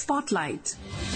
Spotlight.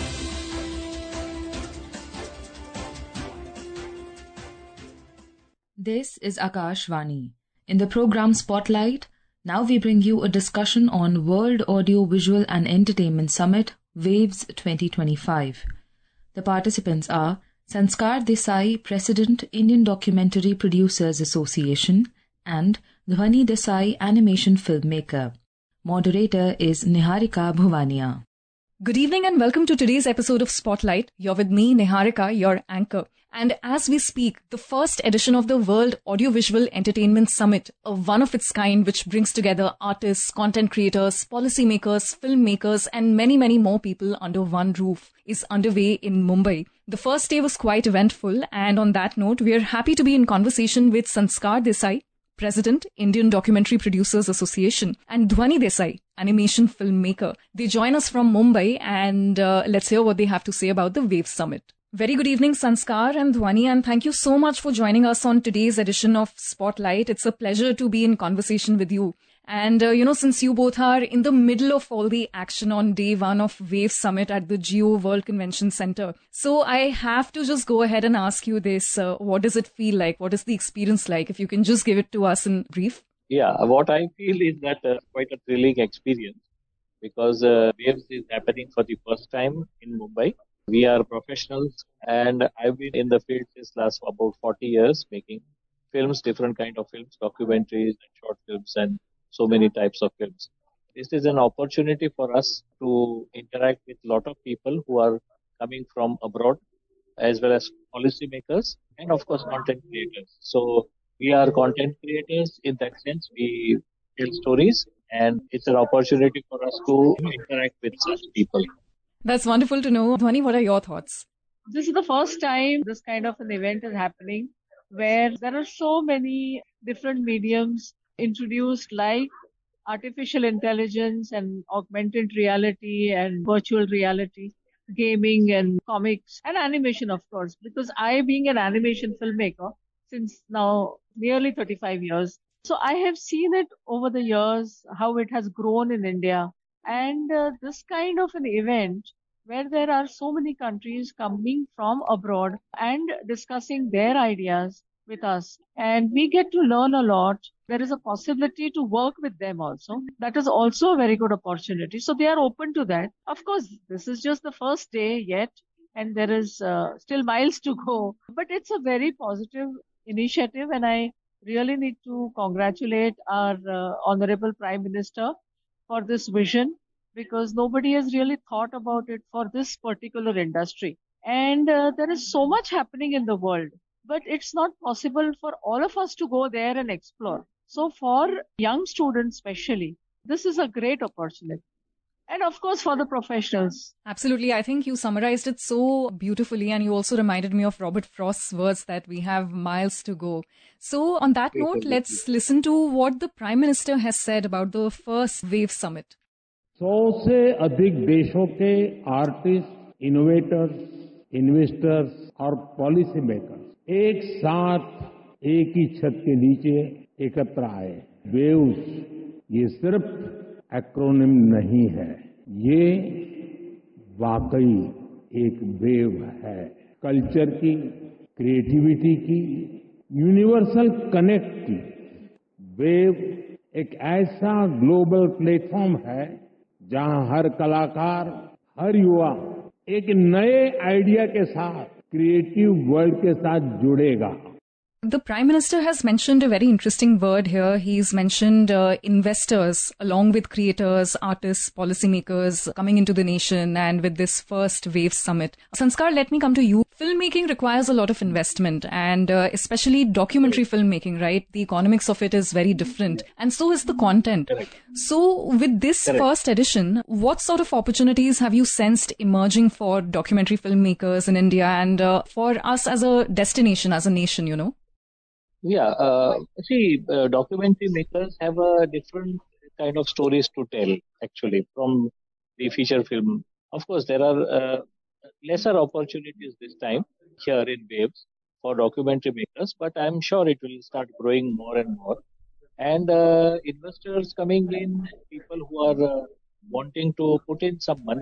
This is Akashvani. In the program Spotlight, now we bring you a discussion on World Audio Visual and Entertainment Summit, WAVES 2025. The participants are Sanskar Desai, President, Indian Documentary Producers Association, and Dhwani Desai, Animation Filmmaker. Moderator is Niharika Bhuvania. Good evening and welcome to today's episode of Spotlight. You're with me, Niharika, your anchor. And as we speak, the first edition of the World Audiovisual Entertainment Summit, a one-of-its-kind which brings together artists, content creators, policymakers, filmmakers, and many, many more people under one roof, is underway in Mumbai. The first day was quite eventful, and on that note, we are happy to be in conversation with Sanskar Desai, President, Indian Documentary Producers Association, and Dhwani Desai, animation filmmaker. They join us from Mumbai, and let's hear what they have to say about the WAVES Summit. Very good evening, Sanskar and Dhwani, and thank you so much for joining us on today's edition of Spotlight. It's a pleasure to be in conversation with you. And, since you both are in the middle of all the action on day one of WAVES Summit at the Geo World Convention Center, so I have to just go ahead and ask you this. What does it feel like? What is the experience like? If you can just give it to us in brief. Yeah, what I feel is that quite a thrilling experience because WAVES is happening for the first time in Mumbai. We are professionals and I've been in the field since last about 40 years making films, different kind of films, documentaries and short films and so many types of films. This is an opportunity for us to interact with a lot of people who are coming from abroad as well as policymakers and of course content creators. So we are content creators in that sense. We tell stories and it's an opportunity for us to interact with such people. That's wonderful to know. Dhwani, what are your thoughts? This is the first time this kind of an event is happening where there are so many different mediums introduced like artificial intelligence and augmented reality and virtual reality, gaming and comics and animation, of course, because I being an animation filmmaker since now nearly 35 years. So I have seen it over the years, how it has grown in India. And this kind of an event where there are so many countries coming from abroad and discussing their ideas with us. And we get to learn a lot. There is a possibility to work with them also. That is also a very good opportunity. So they are open to that. Of course, this is just the first day yet, and there is still miles to go. But it's a very positive initiative, and I really need to congratulate our Honorable Prime Minister for this vision because nobody has really thought about it for this particular industry. And there is so much happening in the world, but it's not possible for all of us to go there and explore. So for young students especially, this is a great opportunity. And of course for the professionals. Absolutely. I think you summarized it so beautifully and you also reminded me of Robert Frost's words that we have miles to go. So on that note, let's listen to what the Prime Minister has said about the first WAVES Summit. 100 से अधिक देशों के artists, innovators, investors और policy makers एक साथ एक ही छत के नीचे एकत्र आए। वेव्स ये सिर्फ एक्रोनिम नहीं है, ये वाकई एक वेव है। कल्चर की, क्रिएटिविटी की, यूनिवर्सल कनेक्ट की। वेव एक ऐसा ग्लोबल प्लेटफॉर्म है जहां हर कलाकार, हर युवा एक नए आइडिया के साथ क्रिएटिव वर्ल्ड के साथ जुड़ेगा। The Prime Minister has mentioned a very interesting word here. He's mentioned investors along with creators, artists, policymakers coming into the nation and with this first WAVES Summit. Sanskar, let me come to you. Filmmaking requires a lot of investment and especially documentary filmmaking, right? The economics of it is very different and so is the content. Correct. So with this first edition, what sort of opportunities have you sensed emerging for documentary filmmakers in India and for us as a destination, as a nation, you know? Yeah, documentary makers have a different kind of stories to tell, actually, from the feature film. Of course, there are lesser opportunities this time here in WAVES for documentary makers, but I'm sure it will start growing more and more. And investors coming in, people who are wanting to put in some money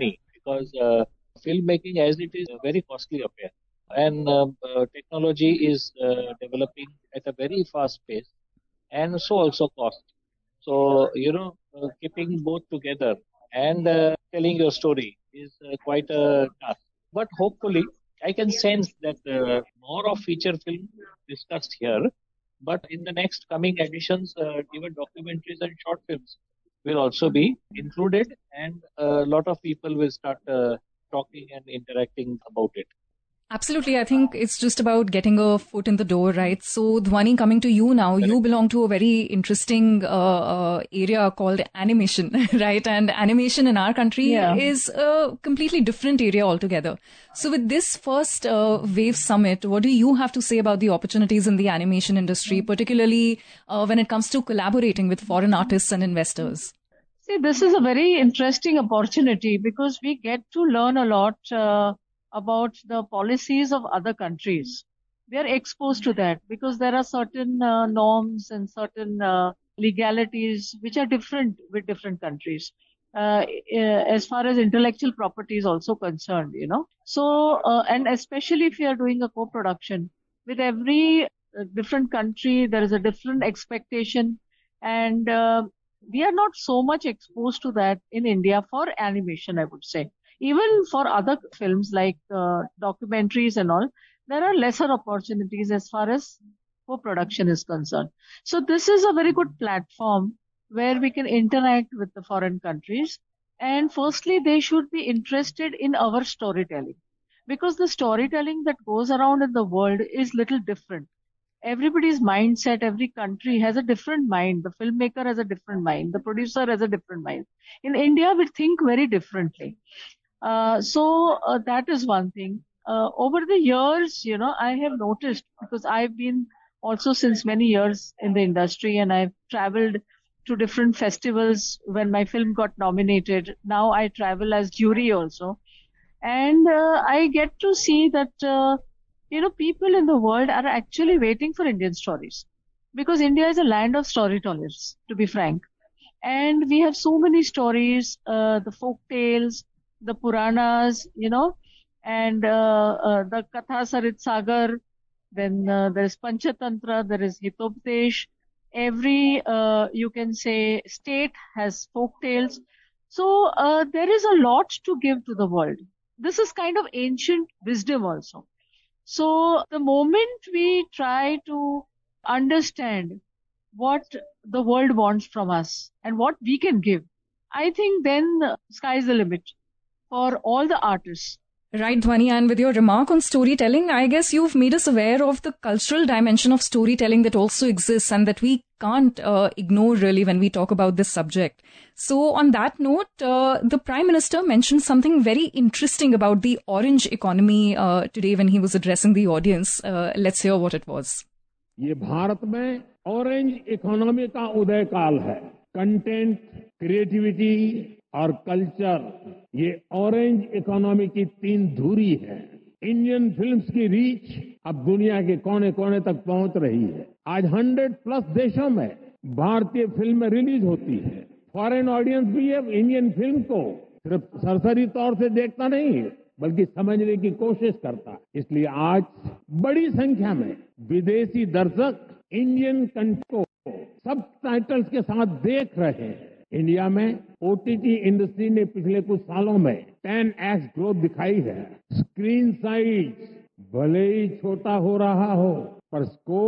because filmmaking as it is a very costly affair. And technology is developing at a very fast pace, and so also cost. So, keeping both together and telling your story is quite a task. But hopefully, I can sense that more of feature film discussed here. But in the next coming editions, even documentaries and short films will also be included, and a lot of people will start talking and interacting about it. Absolutely. I think it's just about getting a foot in the door, right? So, Dhwani, coming to you now, you belong to a very interesting area called animation, right? And animation in our country is a completely different area altogether. So, with this first Wave Summit, what do you have to say about the opportunities in the animation industry, particularly when it comes to collaborating with foreign artists and investors? See, this is a very interesting opportunity because we get to learn a lot about the policies of other countries. We are exposed to that because there are certain norms and certain legalities which are different with different countries. As far as intellectual property is also concerned, So, and especially if you are doing a co-production with every different country, there is a different expectation, and we are not so much exposed to that in India for animation, I would say. Even for other films like documentaries and all, there are lesser opportunities as far as co-production is concerned. So this is a very good platform where we can interact with the foreign countries. And firstly, they should be interested in our storytelling because the storytelling that goes around in the world is little different. Everybody's mindset, every country has a different mind. The filmmaker has a different mind. The producer has a different mind. In India, we think very differently. So that is one thing. Over the years, I have noticed because I've been also since many years in the industry and I've traveled to different festivals when my film got nominated. Now I travel as jury also. And I get to see that, people in the world are actually waiting for Indian stories because India is a land of storytellers, to be frank. And we have so many stories, the folk tales, the Puranas, and the Katha Sarit Sagar. Then there is Panchatantra, there is Hitopdesh. Every, you can say, state has folk tales. So there is a lot to give to the world. This is kind of ancient wisdom also. So the moment we try to understand what the world wants from us and what we can give, I think then sky's the limit for all the artists. Right, Dhwani, and with your remark on storytelling, I guess you've made us aware of the cultural dimension of storytelling that also exists and that we can't ignore really when we talk about this subject. So on that note, the Prime Minister mentioned something very interesting about the orange economy today when he was addressing the audience. Let's hear what it was. ये भारत में orange economy का उदय काल है. Content, creativity और culture, ये orange economy की तीन धुरी है. इंडियन फिल्म्स की रीच अब दुनिया के कोने कोने तक पहुंच रही है. आज 100+ देशों में भारतीय फिल्में रिलीज होती है. फॉरेन ऑडियंस भी अब इंडियन फिल्म को सिर्फ सरसरी तौर से देखता नहीं बल्कि समझने की कोशिश करता है. इसलिए आज बड़ी संख्या में विदेशी दर्शक इंडियन कंटेंट को सब टाइटल्स के साथ देख रहे हैं. इंडिया में ओटीटी इंडस्ट्री ने पिछले कुछ सालों में 10x ग्रोथ दिखाई है. स्क्रीन साइज भले ही छोटा हो रहा हो पर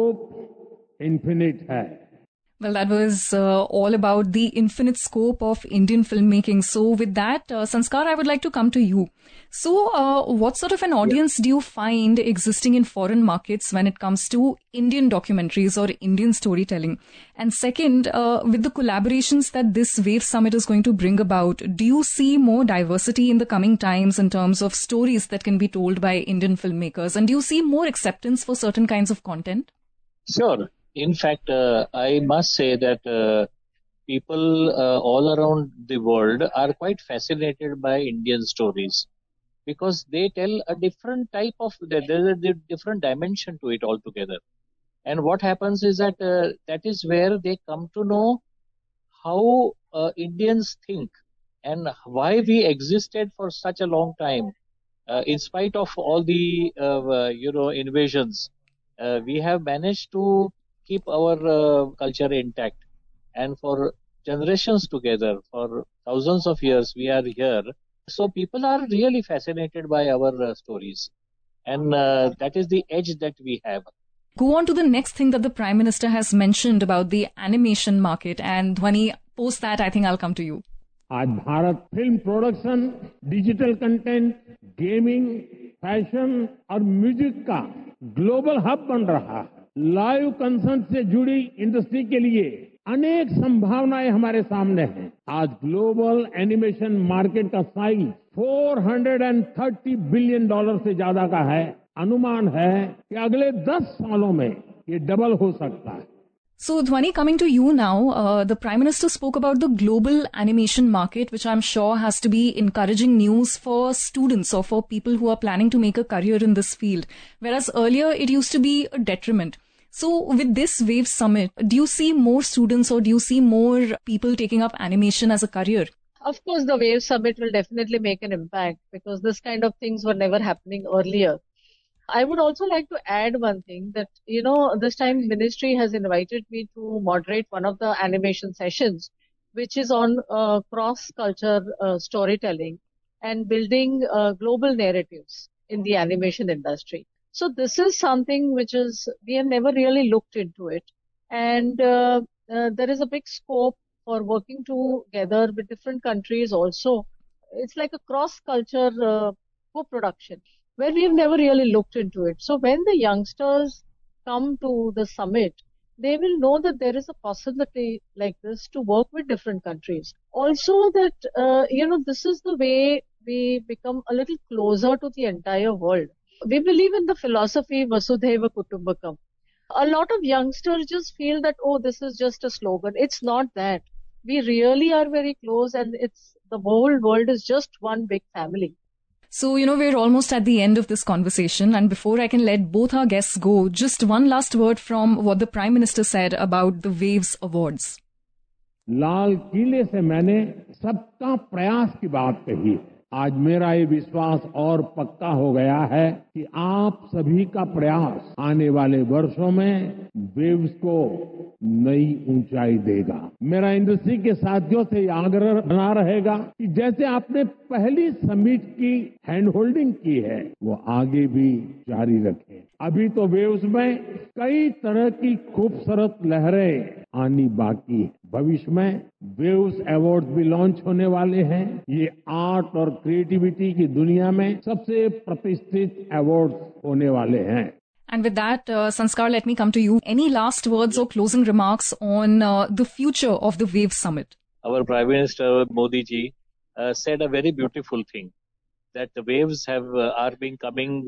स्कोप इन्फिनिट है. Well, that was all about the infinite scope of Indian filmmaking. So with that, Sanskar, I would like to come to you. So what sort of an audience do you find existing in foreign markets when it comes to Indian documentaries or Indian storytelling? And second, with the collaborations that this Wave Summit is going to bring about, do you see more diversity in the coming times in terms of stories that can be told by Indian filmmakers? And do you see more acceptance for certain kinds of content? Sure. In fact, I must say that people all around the world are quite fascinated by Indian stories because they tell a different type of, there's a different dimension to it altogether. And what happens is that that is where they come to know how Indians think and why we existed for such a long time. In spite of all the invasions, we have managed to keep our culture intact, and for generations together, for thousands of years, we are here. So people are really fascinated by our stories, and that is the edge that we have. Go on to the next thing that the Prime Minister has mentioned about the animation market, and Dhwani, post that, I think I'll come to you. आज Bharat film production, digital content, gaming, fashion और music का global hub बन रहा है। Live concert से जुड़ी industry के लिए अनेक संभावनाएं हमारे सामने हैं। आज ग्लोबल एनिमेशन मार्केट का साइज $430 बिलियन से ज्यादा का है। अनुमान है कि अगले 10 सालों में ये डबल हो सकता है। So, Dhwani, coming to you now, the Prime Minister spoke about the global animation market, which I'm sure has to be encouraging news for students or for people who are planning to make a career in this field, whereas earlier it used to be a detriment. So, with this WAVES Summit, do you see more students or do you see more people taking up animation as a career? Of course, the WAVES Summit will definitely make an impact because this kind of things were never happening earlier. I would also like to add one thing that, this time Ministry has invited me to moderate one of the animation sessions, which is on cross-culture storytelling and building global narratives in the animation industry. So this is something which we have never really looked into it. And there is a big scope for working together with different countries also. It's like a cross-culture co-production, where we have never really looked into it. So when the youngsters come to the summit, they will know that there is a possibility like this to work with different countries. Also that, this is the way we become a little closer to the entire world. We believe in the philosophy Vasudhaiva Kutumbakam. A lot of youngsters just feel that, this is just a slogan. It's not that. We really are very close, and the whole world is just one big family. So, we're almost at the end of this conversation, and before I can let both our guests go, just one last word from what the Prime Minister said about the WAVES Awards. लाल किले से मैंने सबका प्रयास की बात कही। आज मेरा ये विश्वास और पक्का हो गया है कि आप सभी का प्रयास आने वाले वर्षों में वेव्स को नई ऊंचाई देगा। मेरा इंडस्ट्री के साथियों से आग्रह बना रहेगा कि जैसे आपने पहली समिट की हैंड होल्डिंग की है, वो आगे भी जारी रखें। अभी तो वेव्स में कई तरह की खूबसूरत लहरें आनी बाकी है। भविष्य में वेव्स अवार्ड भी लॉन्च होने वाले हैं। ये आर्ट और क्रिएटिविटी की दुनिया में सबसे प्रतिष्ठित अवार्ड होने वाले हैं। And with that, Sanskar, let me come to you. Any last words or closing remarks on the future of the WAVES Summit? Our Prime Minister Modi ji said a very beautiful thing, that the waves are being coming.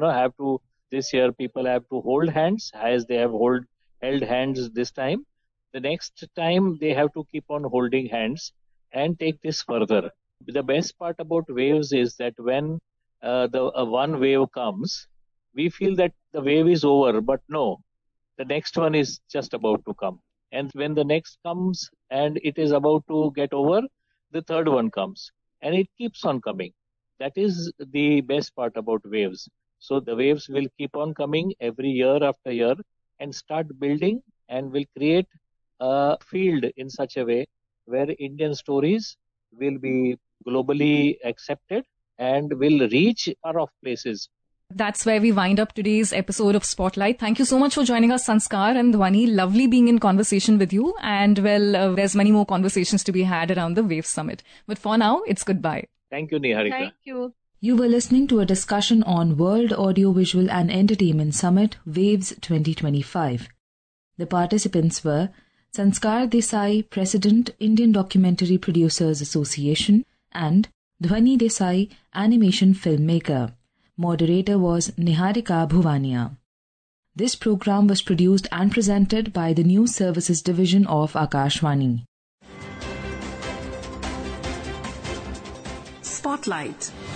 This year people have to hold hands as they have held hands this time. The next time they have to keep on holding hands and take this further. The best part about waves is that when the one wave comes, we feel that the wave is over, but no, the next one is just about to come. And when the next comes and it is about to get over, the third one comes and it keeps on coming. That is the best part about waves. So the waves will keep on coming every year after year and start building and will create a field in such a way where Indian stories will be globally accepted and will reach far-off places. That's where we wind up today's episode of Spotlight. Thank you so much for joining us, Sanskar and Dhwani. Lovely being in conversation with you. And there's many more conversations to be had around the WAVES Summit. But for now, it's goodbye. Thank you, Niharika. Thank you. You were listening to a discussion on World Audiovisual and Entertainment Summit, WAVES 2025. The participants were Sanskar Desai, President, Indian Documentary Producers Association, and Dhwani Desai, Animation Filmmaker. Moderator was Niharika Bhuvania. This program was produced and presented by the News Services Division of Akashvani. Spotlight.